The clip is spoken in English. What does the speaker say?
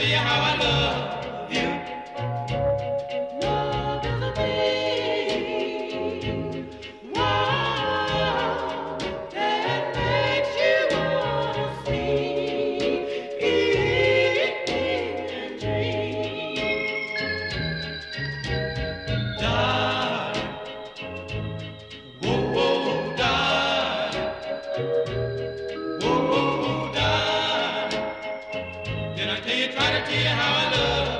tell you how I love you. Love is a thing, wow, that makes you wanna sing and dream. Darling, whoa, whoa, darling, whoa, whoa, darling. Did I tell you, try to tell you how I love you?